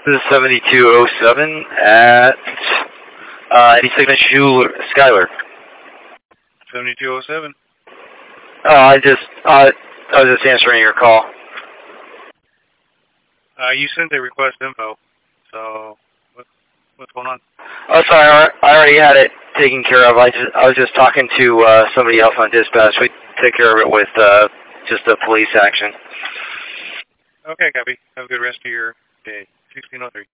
This is 7207 at 82nd Shoe, Schuyler. 7207. I was just answering your call. You sent a request info, so what's going on? Oh, sorry, I already had it taken care of. I was just talking to somebody else on dispatch. We took care of it with just a police action. Okay, copy. Have a good rest of your day. 1603.